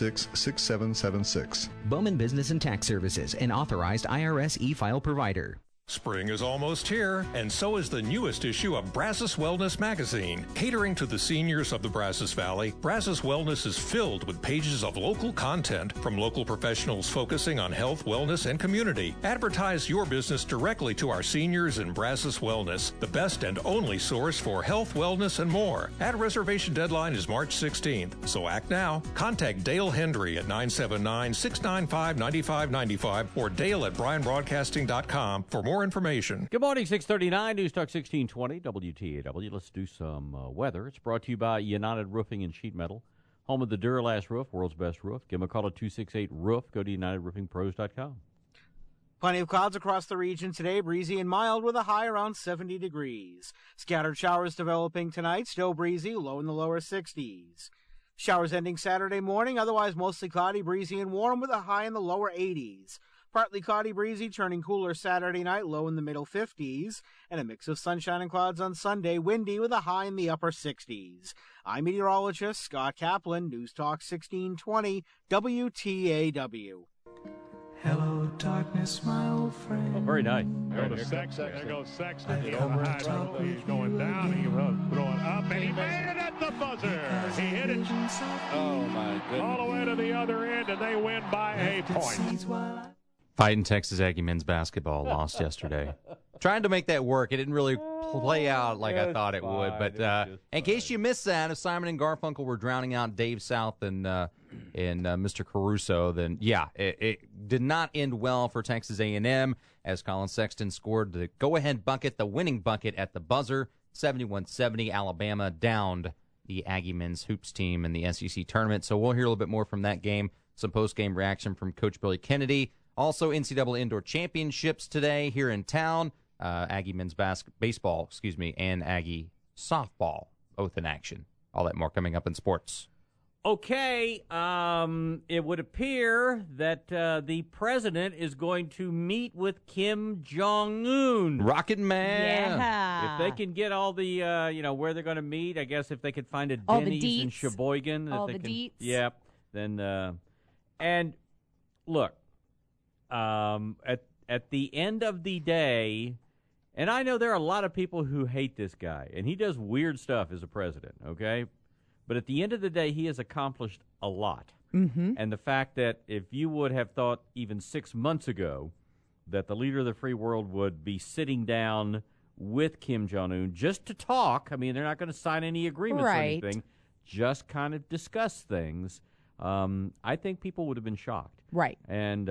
696-6776. Bowman Business and Tax Services, an authorized IRS e-file provider. Spring is almost here, and so is the newest issue of Brazos Wellness magazine. Catering to the seniors of the Brazos Valley, Brazos Wellness is filled with pages of local content from local professionals focusing on health, wellness, and community. Advertise your business directly to our seniors in Brazos Wellness, the best and only source for health, wellness, and more. Ad reservation deadline is March 16th, so act now. Contact Dale Hendry at 979-695-9595 or Dale at BryanBroadcasting.com for more more information. Good morning, 639, News Talk 1620, WTAW. Let's do some weather. It's brought to you by United Roofing and Sheet Metal, home of the Duralast roof, world's best roof. Give them a call at 268-ROOF. Go to UnitedRoofingPros.com. Plenty of clouds across the region today, breezy and mild with a high around 70 degrees. Scattered showers developing tonight, still breezy, low in the lower 60s. Showers ending Saturday morning, otherwise mostly cloudy, breezy and warm with a high in the lower 80s. Partly cloudy, breezy, turning cooler Saturday night, low in the middle 50s. And a mix of sunshine and clouds on Sunday, windy with a high in the upper 60s. I'm meteorologist Scott Kaplan, News Talk 1620, WTAW. Hello, darkness, my old friend. Oh, very nice. There goes Sexton. He's on the high road. He's going down. He's throwing up, and he made it at the buzzer. He hit it. Oh, my goodness. All the way to the other end, and they win by a point. Fighting Texas Aggie men's basketball lost yesterday. Trying to make that work. It didn't really play out like I thought it would. But in case you missed that, if Simon and Garfunkel were drowning out Dave South and Mr. Caruso, then, yeah, it did not end well for Texas A&M as Colin Sexton scored the go-ahead bucket, the winning bucket at the buzzer. 71-70, Alabama downed the Aggie men's hoops team in the SEC tournament. So we'll hear a little bit more from that game, some post-game reaction from Coach Billy Kennedy. Also, NCAA Indoor Championships today here in town. Aggie men's baseball, and Aggie softball, both in action. All that more coming up in sports. Okay, it would appear that the president is going to meet with Kim Jong-un. Rocket Man. Yeah. If they can get all the, where they're going to meet, I guess if they could find a Denny's in Sheboygan. All the deets. Yeah. Then, and look, at the end of the day, and I know there are a lot of people who hate this guy, and he does weird stuff as a president, okay? But at the end of the day, he has accomplished a lot. Mm-hmm. And the fact that if you would have thought even 6 months ago that the leader of the free world would be sitting down with Kim Jong-un just to talk, I mean, they're not going to sign any agreements or anything, just kind of discuss things, I think people would have been shocked. Right. And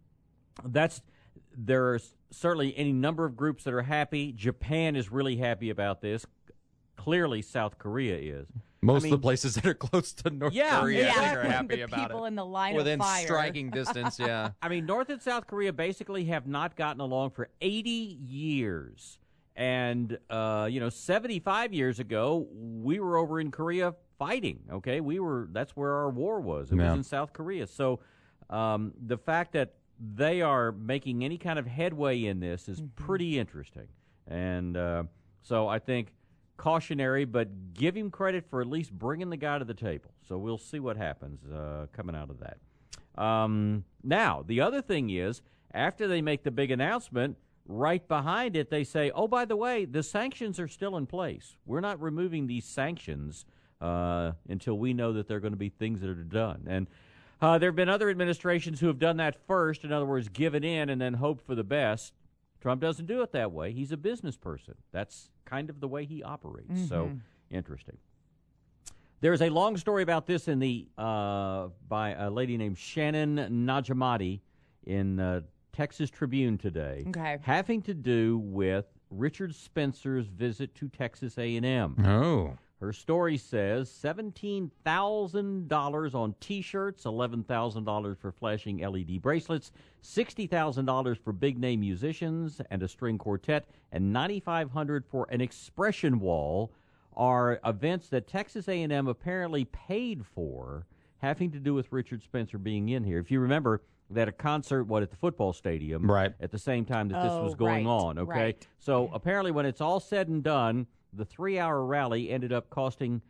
there's certainly any number of groups that are happy. Japan is really happy about this. Clearly, South Korea is. Most of the places that are close to North Korea are happy about it. The people in the line within of fire. striking distance, yeah. I mean, North and South Korea basically have not gotten along for 80 years. And, 75 years ago, we were over in Korea fighting, okay? That's where our war was. It was in South Korea. So the fact that they are making any kind of headway in this is pretty interesting. And so I think cautionary, but give him credit for at least bringing the guy to the table. So we'll see what happens coming out of that. Now, the other thing is, after they make the big announcement, right behind it, they say, oh, by the way, the sanctions are still in place. We're not removing these sanctions until we know that there are going to be things that are done. And there have been other administrations who have done that first, in other words, given in and then hoped for the best. Trump doesn't do it that way. He's a business person. That's kind of the way he operates. Mm-hmm. So, interesting. There's a long story about this in the by a lady named Shannon Najamati in Texas Tribune today, having to do with Richard Spencer's visit to Texas A&M. Oh. Her story says $17,000 on T-shirts, $11,000 for flashing LED bracelets, $60,000 for big-name musicians and a string quartet, and $9,500 for an expression wall are events that Texas A&M apparently paid for, having to do with Richard Spencer being in here. If you remember, they had a concert, at the football stadium, at the same time that this was going on, okay? Right. So apparently when it's all said and done, the 3-hour rally ended up costing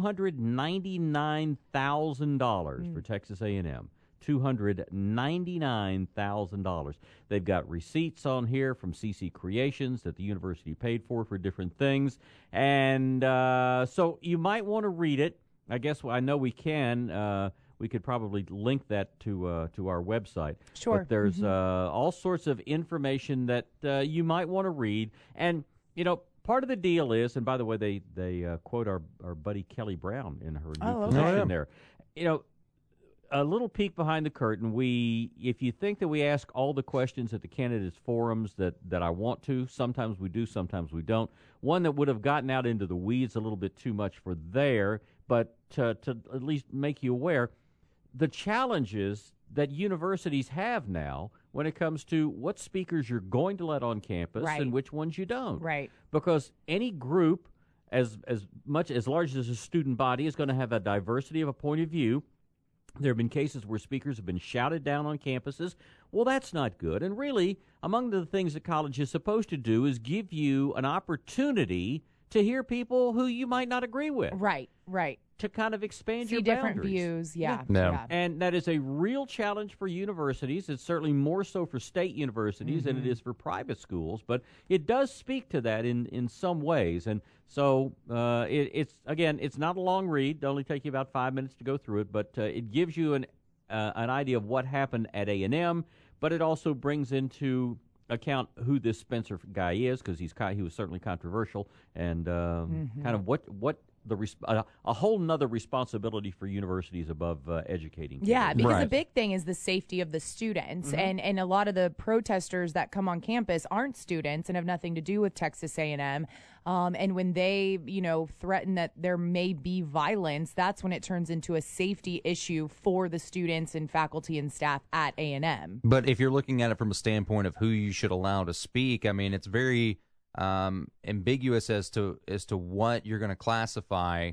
$299,000 for Texas A&M. $299,000. They've got receipts on here from CC Creations that the university paid for different things. And so you might want to read it. I guess I know we can. We could probably link that to our website. Sure. But there's all sorts of information that you might want to read. And, part of the deal is, and by the way, they quote our buddy Kelly Brown in her new position there. a little peek behind the curtain. If you think that we ask all the questions at the candidates' forums that I want to, sometimes we do, sometimes we don't. One that would have gotten out into the weeds a little bit too much for there, but to at least make you aware, the challenges that universities have now when it comes to what speakers you're going to let on campus and which ones you don't. Right. Because any group, as large as a student body, is going to have a diversity of a point of view. There have been cases where speakers have been shouted down on campuses. Well, that's not good. And really, among the things that college is supposed to do is give you an opportunity to hear people who you might not agree with. Right. To kind of expand your different boundaries. views, yeah. And that is a real challenge for universities. It's certainly more so for state universities than it is for private schools, but it does speak to that in some ways. And so it's not a long read. It'll only take you about 5 minutes to go through it, but it gives you an idea of what happened at A&M, but it also brings into account who this Spencer guy is, because he was certainly controversial, and kind of what a whole nother responsibility for universities above educating kids. Yeah, because the big thing is the safety of the students, and a lot of the protesters that come on campus aren't students and have nothing to do with Texas A&M. And when they, threaten that there may be violence, that's when it turns into a safety issue for the students and faculty and staff at A&M. But if you're looking at it from a standpoint of who you should allow to speak, I mean, it's very ambiguous as to what you're going to classify.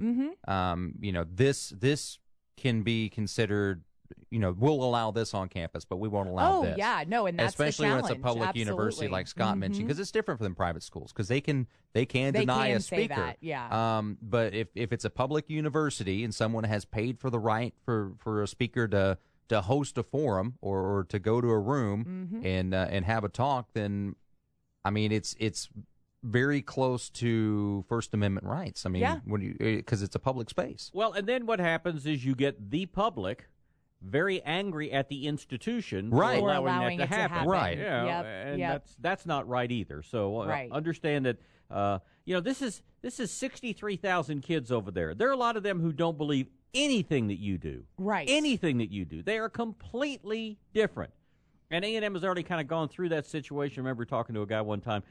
This can be considered. We'll allow this on campus, but we won't allow this. Oh, yeah, no, and that's especially the when it's a public university like Scott mentioned, because it's different than private schools, because they can deny a speaker. Say that, yeah. But if it's a public university and someone has paid for the right for a speaker to host a forum or to go to a room and have a talk, then I mean it's very close to First Amendment rights. I mean, because it's a public space. Well, and then what happens is you get the public very angry at the institution for allowing that to happen. Right. Yeah, and that's not right either. So understand that this is 63,000 kids over there. There are a lot of them who don't believe anything that you do. Right. Anything that you do. They are completely different. And A&M has already kind of gone through that situation. I remember talking to a guy one time,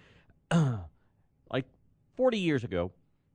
like 40 years ago,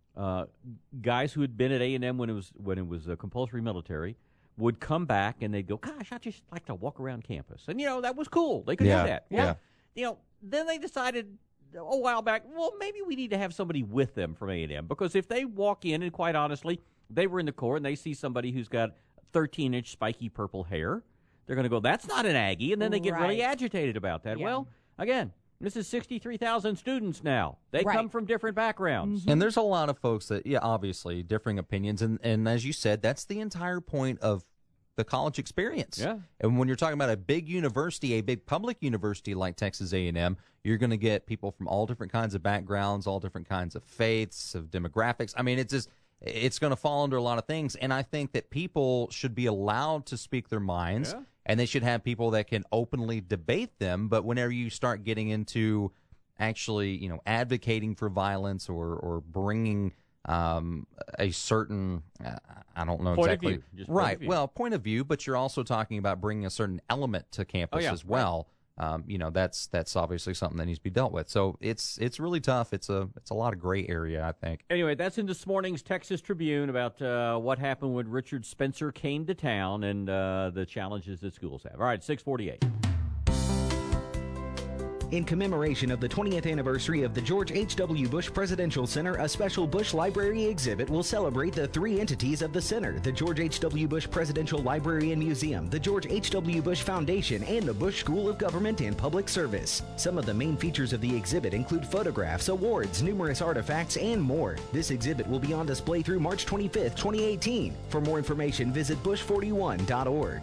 guys who had been at A&M when it was a compulsory military would come back and they'd go, gosh, I'd just like to walk around campus. And, that was cool. They could do that. Yeah. Then they decided a while back, well, maybe we need to have somebody with them from A&M, because if they walk in, and quite honestly, they were in the Corps and they see somebody who's got 13-inch spiky purple hair, they're going to go, that's not an Aggie, and then they get really agitated about that. Yeah. Well, again, this is 63,000 students now. They come from different backgrounds. And there's a lot of folks that, obviously, differing opinions. And as you said, that's the entire point of the college experience. Yeah. And when you're talking about a big university, a big public university like Texas A&M, you're going to get people from all different kinds of backgrounds, all different kinds of faiths, of demographics. I mean, it's going to fall under a lot of things. And I think that people should be allowed to speak their minds. Yeah. And they should have people that can openly debate them. But whenever you start getting into actually, advocating for violence or bringing a certain, I don't know point exactly. Of view. Just right. Point of view. Well, point of view, but you're also talking about bringing a certain element to campus as well. That's obviously something that needs to be dealt with. So it's really tough. It's a lot of gray area, I think. Anyway, that's in this morning's Texas Tribune about what happened when Richard Spencer came to town and the challenges that schools have. All right, 6:48. In commemoration of the 20th anniversary of the George H.W. Bush Presidential Center, a special Bush Library exhibit will celebrate the three entities of the center: the George H.W. Bush Presidential Library and Museum, the George H.W. Bush Foundation, and the Bush School of Government and Public Service. Some of the main features of the exhibit include photographs, awards, numerous artifacts, and more. This exhibit will be on display through March 25th, 2018. For more information, visit bush41.org.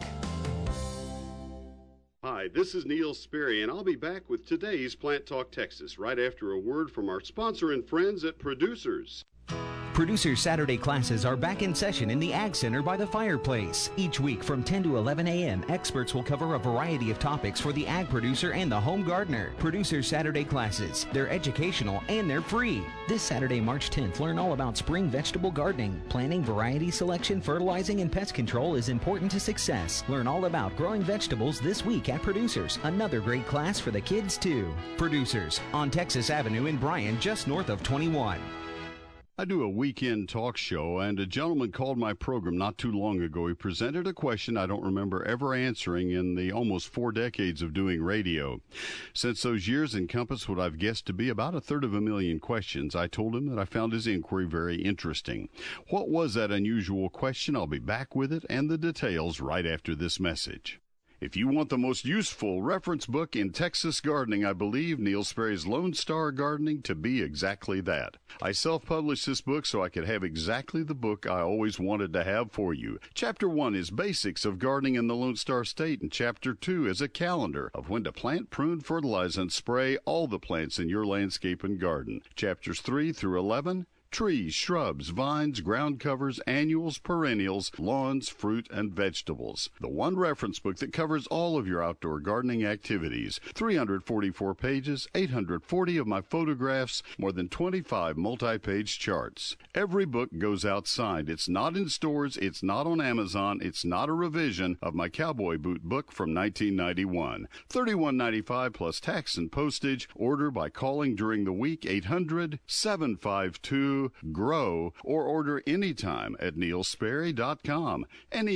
Hi, this is Neil Sperry, and I'll be back with today's Plant Talk Texas right after a word from our sponsor and friends at Producers. Producers Saturday classes are back in session in the Ag Center by the fireplace. Each week from 10 to 11 a.m., experts will cover a variety of topics for the ag producer and the home gardener. Producers Saturday classes. They're educational and they're free. This Saturday, March 10th, learn all about spring vegetable gardening. Planting, variety selection, fertilizing, and pest control is important to success. Learn all about growing vegetables this week at Producers. Another great class for the kids, too. Producers on Texas Avenue in Bryan, just north of 21. I do a weekend talk show, and a gentleman called my program not too long ago. He presented a question I don't remember ever answering in the almost 4 decades of doing radio. Since those years encompass what I've guessed to be about 1/3 questions, I told him that I found his inquiry very interesting. What was that unusual question? I'll be back with it and the details right after this message. If you want the most useful reference book in Texas gardening, I believe Neil Sperry's Lone Star Gardening to be exactly that. I self-published this book so I could have exactly the book I always wanted to have for you. Chapter 1 is Basics of Gardening in the Lone Star State, and Chapter 2 is a calendar of when to plant, prune, fertilize, and spray all the plants in your landscape and garden. Chapters 3 through 11, trees, shrubs, vines, ground covers, annuals, perennials, lawns, fruit, and vegetables. The one reference book that covers all of your outdoor gardening activities. 344 pages, 840 of my photographs, more than 25 multi-page charts. Every book goes outside. It's not in stores, it's not on Amazon, it's not a revision of my cowboy boot book from 1991. $31.95 plus tax and postage. Order by calling during the week, 800-752 GROW, or order anytime at neilsperry.com,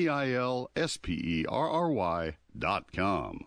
NEILSPERRY.com.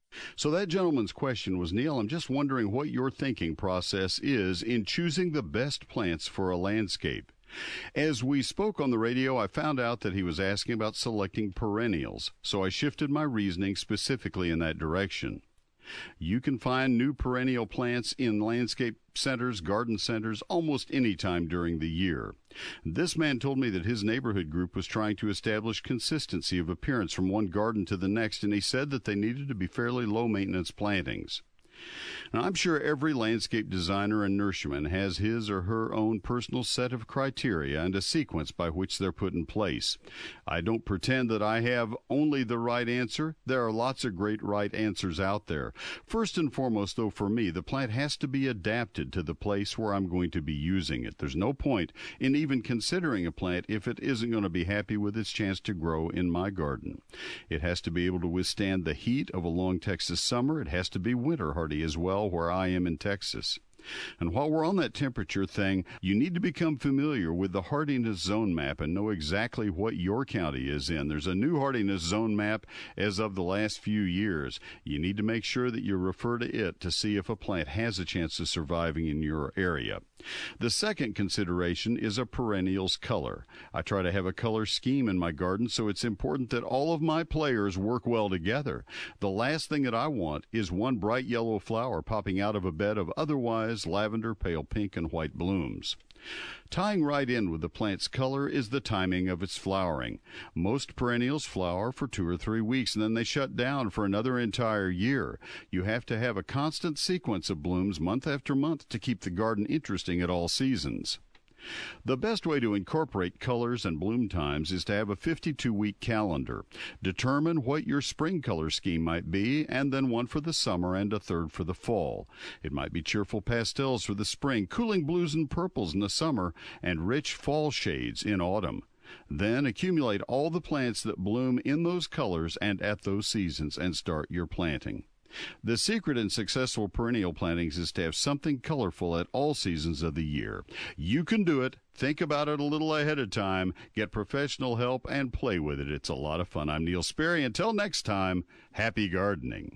So that gentleman's question was, Neil, I'm just wondering what your thinking process is in choosing the best plants for a landscape. As we spoke on the radio, I found out that he was asking about selecting perennials, so I shifted my reasoning specifically in that direction. You can find new perennial plants in landscape centers, garden centers, almost any time during the year. This man told me that his neighborhood group was trying to establish consistency of appearance from one garden to the next, and he said that they needed to be fairly low-maintenance plantings. Now, I'm sure every landscape designer and nurseryman has his or her own personal set of criteria and a sequence by which they're put in place. I don't pretend that I have only the right answer. There are lots of great right answers out there. First and foremost, though, for me, the plant has to be adapted to the place where I'm going to be using it. There's no point in even considering a plant if it isn't going to be happy with its chance to grow in my garden. It has to be able to withstand the heat of a long Texas summer. It has to be winter hardy as well, where I am in Texas. And while we're on that temperature thing, you need to become familiar with the hardiness zone map and know exactly what your county is in. There's a new hardiness zone map as of the last few years. You need to make sure that you refer to it to see if a plant has a chance of surviving in your area. The second consideration is a perennial's color. I try to have a color scheme in my garden, so it's important that all of my players work well together. The last thing that I want is one bright yellow flower popping out of a bed of otherwise lavender, pale pink, and white blooms. Tying right in with the plant's color is the timing of its flowering. Most perennials flower for 2 or 3 weeks, and then they shut down for another entire year. You have to have a constant sequence of blooms month after month to keep the garden interesting at all seasons. The best way to incorporate colors and bloom times is to have a 52-week calendar. Determine what your spring color scheme might be, and then one for the summer and a third for the fall. It might be cheerful pastels for the spring, cooling blues and purples in the summer, and rich fall shades in autumn. Then accumulate all the plants that bloom in those colors and at those seasons and start your planting. The secret in successful perennial plantings is to have something colorful at all seasons of the year. You can do it. Think about it a little ahead of time. Get professional help and play with it. It's a lot of fun. I'm Neil Sperry. Until next time, happy gardening.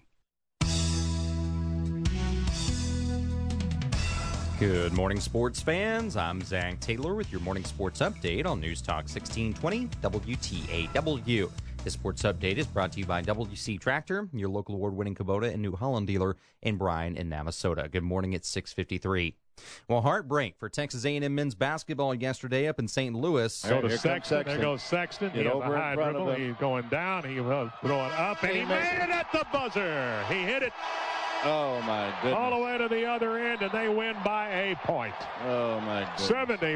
Good morning, sports fans. I'm Zach Taylor with your morning sports update on News Talk 1620 WTAW. This sports update is brought to you by WC Tractor, your local award-winning Kubota and New Holland dealer in Bryan and Navasota. Good morning at 6:53. Well, heartbreak for Texas A&M men's basketball yesterday up in St. Louis. There goes Sexton. He has a high dribble. He's going down. He was throwing up, and he made it at the buzzer. He hit it Oh, my goodness. All the way to the other end, and they win by a point. Oh, my goodness.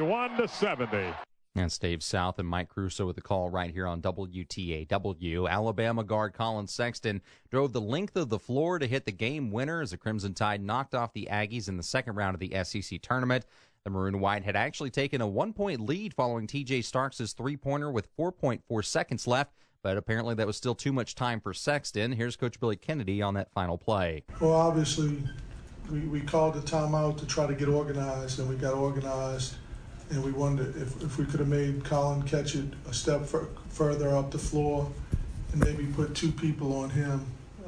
71-70. That's Dave South and Mike Crusoe with the call right here on WTAW. Alabama guard Colin Sexton drove the length of the floor to hit the game winner as the Crimson Tide knocked off the Aggies in the second round of the SEC tournament. The Maroon White had actually taken a 1-point lead following TJ Starks' three-pointer with 4.4 seconds left, but apparently that was still too much time for Sexton. Here's Coach Billy Kennedy on that final play. Well, obviously, we called the timeout to try to get organized, and we got organized. And we wondered if we could have made Colin catch it a step further up the floor and maybe put two people on him,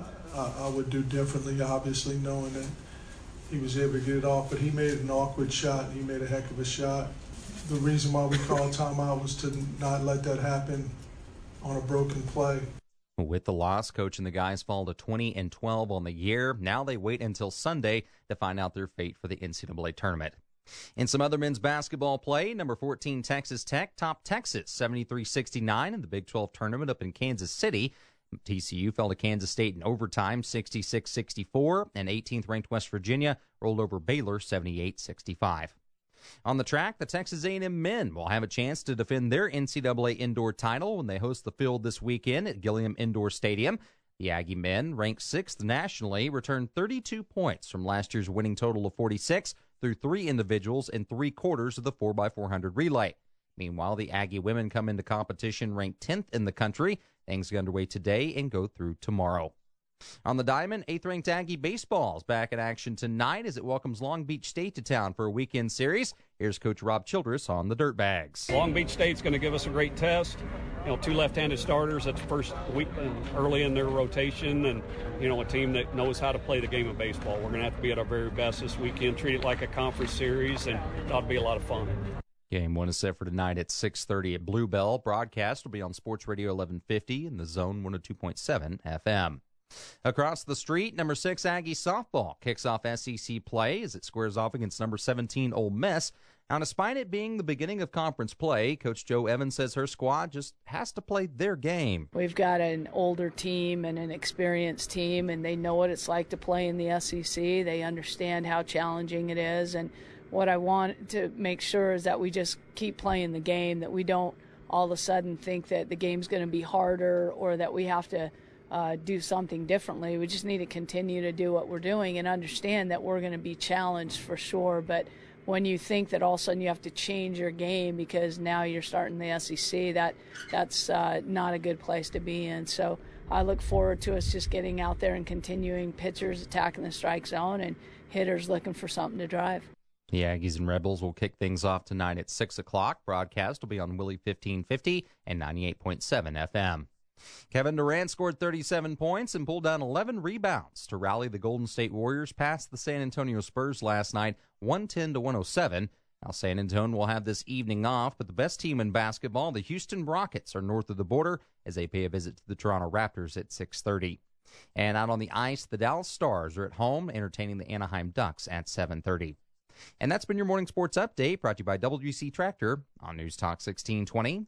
I would do differently, obviously, knowing that he was able to get it off. But he made an awkward shot, and he made a heck of a shot. The reason why we called timeout was to not let that happen on a broken play. With the loss, Coach and the guys fall to 20-12 on the year. Now they wait until Sunday to find out their fate for the NCAA tournament. In some other men's basketball play, number 14 Texas Tech topped Texas 73-69 in the Big 12 tournament up in Kansas City. TCU fell to Kansas State in overtime 66-64, and 18th-ranked West Virginia rolled over Baylor 78-65. On the track, the Texas A&M men will have a chance to defend their NCAA indoor title when they host the Field this weekend at Gilliam Indoor Stadium. The Aggie men, ranked 6th nationally, returned 32 points from last year's winning total of 46 through 3 individuals in 3 quarters of the 4x400 relay. Meanwhile, the Aggie women come into competition ranked 10th in the country. Things get underway today and go through tomorrow. On the diamond, 8th-ranked Aggie baseball is back in action tonight as it welcomes Long Beach State to town for a weekend series. Here's Coach Rob Childress on the Dirtbags. Long Beach State's going to give us a great test. 2 left-handed starters. That's the first week early in their rotation, and a team that knows how to play the game of baseball. We're going to have to be at our very best this weekend. Treat it like a conference series, and it ought to be a lot of fun. Game 1 is set for tonight at 6:30 at Bluebell. Broadcast will be on Sports Radio 1150 and the Zone 102.7 FM. Across the street, number 6 Aggie softball kicks off SEC play as it squares off against number 17 Ole Miss. Now, despite it being the beginning of conference play, Coach Joe Evans says her squad just has to play their game. We've got an older team and an experienced team, and they know what it's like to play in the SEC. They understand how challenging it is, and what I want to make sure is that we just keep playing the game, that we don't all of a sudden think that the game's going to be harder or that we have to do something differently. We just need to continue to do what we're doing and understand that we're going to be challenged for sure. But when you think that all of a sudden you have to change your game because now you're starting the SEC, that's not a good place to be in. So I look forward to us just getting out there and continuing pitchers attacking the strike zone and hitters looking for something to drive. The Aggies and Rebels will kick things off tonight at 6 o'clock. Broadcast will be on Willie 1550 and 98.7 FM. Kevin Durant scored 37 points and pulled down 11 rebounds to rally the Golden State Warriors past the San Antonio Spurs last night, 110-107. Now, San Antonio will have this evening off, but the best team in basketball, the Houston Rockets, are north of the border as they pay a visit to the Toronto Raptors at 6:30. And out on the ice, the Dallas Stars are at home entertaining the Anaheim Ducks at 7:30. And that's been your morning sports update brought to you by WC Tractor on News Talk 1620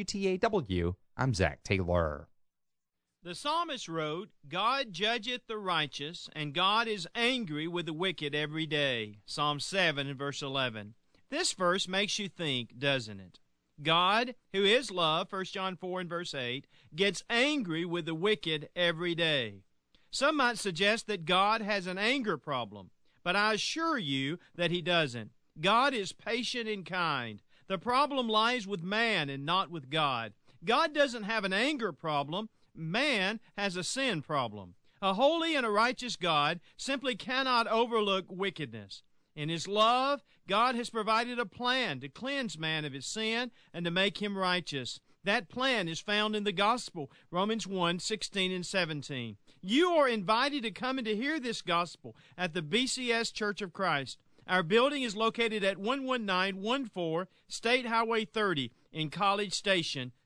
WTAW. I'm Zach Taylor. The psalmist wrote, God judgeth the righteous, and God is angry with the wicked every day. Psalm 7 and verse 11. This verse makes you think, doesn't it? God, who is love, 1 John 4 and verse 8, gets angry with the wicked every day. Some might suggest that God has an anger problem, but I assure you that he doesn't. God is patient and kind. The problem lies with man and not with God. God doesn't have an anger problem. Man has a sin problem. A holy and a righteous God simply cannot overlook wickedness. In his love, God has provided a plan to cleanse man of his sin and to make him righteous. That plan is found in the gospel, Romans 1:16 and 17. You are invited to come and to hear this gospel at the BCS Church of Christ. Our building is located at 11914 State Highway 30 in College Station,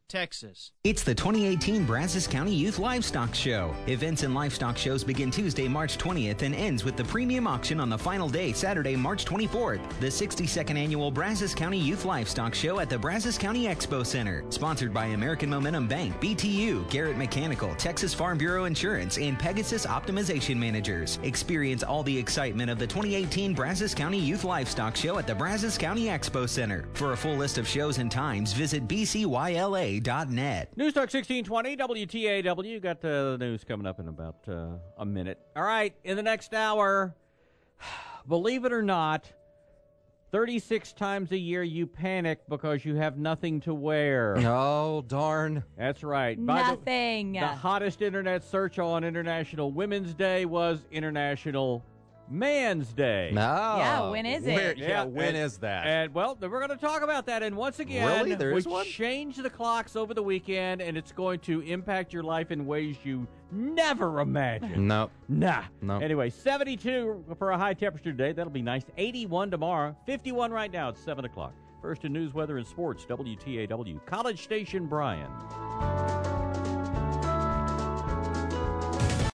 Texas. It's the 2018 Brazos County Youth Livestock Show. Events and livestock shows begin Tuesday, March 20th and ends with the premium auction on the final day, Saturday, March 24th. The 62nd annual Brazos County Youth Livestock Show at the Brazos County Expo Center. Sponsored by American Momentum Bank, BTU, Garrett Mechanical, Texas Farm Bureau Insurance, and Pegasus Optimization Managers. Experience all the excitement of the 2018 Brazos County Youth Livestock Show at the Brazos County Expo Center. For a full list of shows and times, visit bcyla.net. News Talk 1620, WTAW. Got the news coming up in about a minute. All right, in the next hour, believe it or not, 36 times a year you panic because you have nothing to wear. Oh, darn. That's right. Nothing. The hottest internet search on International Women's Day was International Man's Day. No. Yeah, when is it? When is that? And, well, we're going to talk about that. And once again, Really? There is we one? changed the clocks over the weekend, and it's going to impact your life in ways you never imagined. No. Nah. No. Anyway, 72 for a high temperature today. That'll be nice. 81 tomorrow. 51 right now. It's 7 o'clock. First in news, weather, and sports, WTAW. College Station, Bryan.